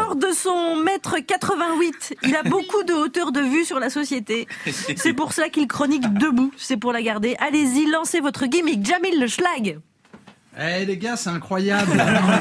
Fort de son mètre 88, il a beaucoup de hauteur de vue sur la société. C'est pour ça qu'il chronique debout, c'est pour la garder. Allez-y, lancez votre gimmick, Jamil le Schlag. Eh les gars, c'est incroyable.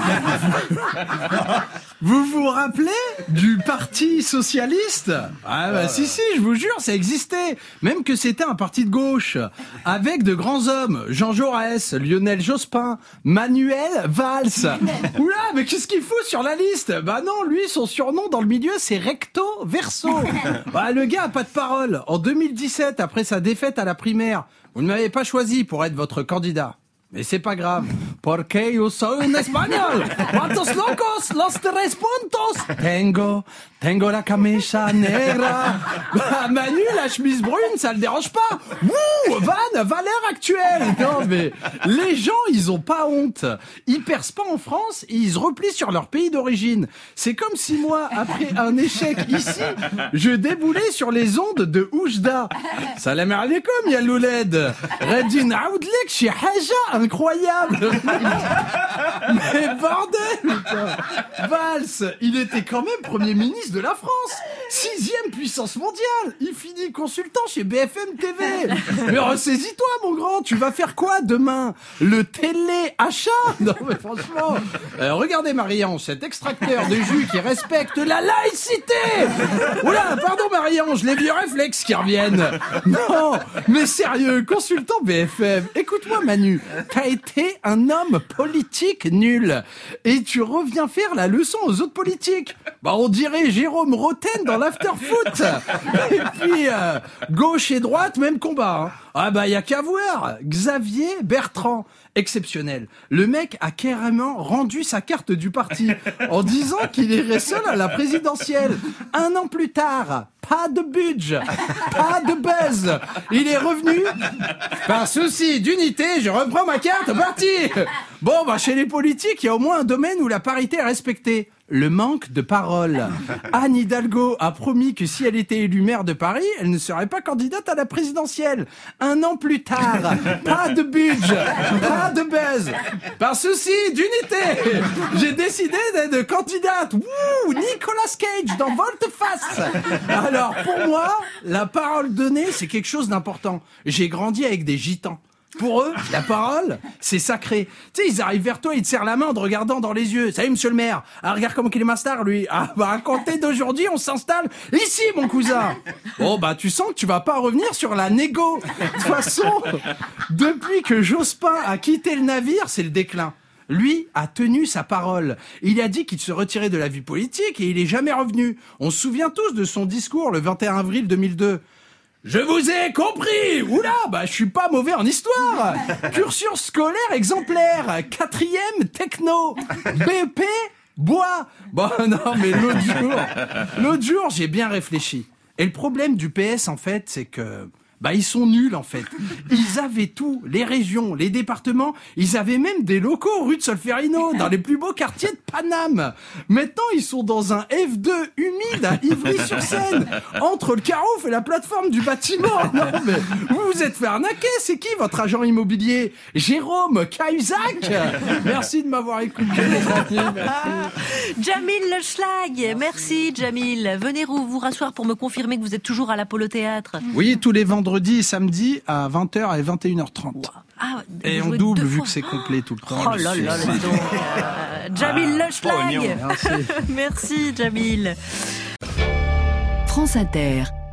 Vous vous rappelez du Parti Socialiste ? Ah bah si, je vous jure, ça existait. Même que c'était un parti de gauche. Avec de grands hommes. Jean Jaurès, Lionel Jospin, Manuel Valls. Oula, mais qu'est-ce qu'il fout sur la liste ? Bah non, lui, son surnom dans le milieu, c'est Recto Verso. Bah le gars a pas de parole. En 2017, après sa défaite à la primaire, vous ne m'avez pas choisi pour être votre candidat. Mais c'est pas grave. Porque yo soy un espagnol. ¿Cuántos locos? Los 3 puntos. Tengo la camisa negra. Bah, Manu, la chemise brune, ça le dérange pas. Wouh, valeur actuelle. Non, mais les gens, ils ont pas honte. Ils percent pas en France et ils se replient sur leur pays d'origine. C'est comme si moi, après un échec ici, je déboulais sur les ondes de Oujda. Salam alaikum, ya l'ouled. Redin aoudlek, shi haja. Incroyable. Mais bordel. Valls, il était quand même Premier ministre de la France. 6e puissance mondiale. Il finit consultant chez BFM TV. Mais ressaisis-toi, mon grand. Tu vas faire quoi demain ? Le télé-achat ? Non, mais franchement. Regardez, Marie-Ange, cet extracteur de jus qui respecte la laïcité. Oula, pardon, Marie-Ange, les vieux réflexes qui reviennent. Non, mais sérieux, consultant BFM. Écoute-moi, Manu. T'as été un homme politique nul. Et tu reviens faire la leçon aux autres politiques. Bah, on dirait Jérôme Roten dans l'after-foot. Et puis, gauche et droite, même combat. Hein. Ah bah, y a qu'à voir. Xavier Bertrand. Exceptionnel. Le mec a carrément rendu sa carte du parti en disant qu'il irait seul à la présidentielle. 1 an plus tard, pas de budget, pas de buzz. Il est revenu. Par souci d'unité, je reprends ma carte au parti. Bon, bah, chez les politiques, il y a au moins un domaine où la parité est respectée. Le manque de parole. Anne Hidalgo a promis que si elle était élue maire de Paris, elle ne serait pas candidate à la présidentielle. 1 an plus tard, pas de budget, pas de buzz. Par souci d'unité, j'ai décidé d'être candidate. Wouh, Nicolas Cage dans Volte-Face. Alors pour moi, la parole donnée, c'est quelque chose d'important. J'ai grandi avec des gitans. Pour eux, la parole, c'est sacré. Tu sais, ils arrivent vers toi, ils te serrent la main en te regardant dans les yeux. Salut, monsieur le maire. Ah, regarde comment qu'il est master, lui. Ah, bah, à compter d'aujourd'hui, on s'installe ici, mon cousin. Bon, bah, tu sens que tu vas pas revenir sur la négo. De toute façon, depuis que Jospin a quitté le navire, c'est le déclin. Lui a tenu sa parole. Il a dit qu'il se retirait de la vie politique et il est jamais revenu. On se souvient tous de son discours le 21 avril 2002. Je vous ai compris. Oula, bah je suis pas mauvais en histoire. Cursus scolaire exemplaire. 4e techno. BP bois. Bon non, mais l'autre jour, j'ai bien réfléchi. Et le problème du PS en fait, c'est que bah ils sont nuls en fait. Ils avaient tout, les régions, les départements, ils avaient même des locaux rue de Solferino, dans les plus beaux quartiers de Paname. Maintenant, ils sont dans un F2 humide à Ivry-sur-Seine, entre le Carouf et la plateforme du bâtiment. Non mais vous vous êtes fait arnaquer, c'est qui votre agent immobilier ? Jérôme Cahuzac ? Merci de m'avoir écouté. Jamil le Schlag, merci Jamil. Venez vous rasseoir pour me confirmer que vous êtes toujours à l'Apollo Théâtre. Oui, tous les vendredis et samedis à 20h et 21h30. Wow. Ah, et on double vu que c'est complet tout le temps. Oh là là, donc, Jamil le Schlag. Merci. Merci Jamil. France Inter.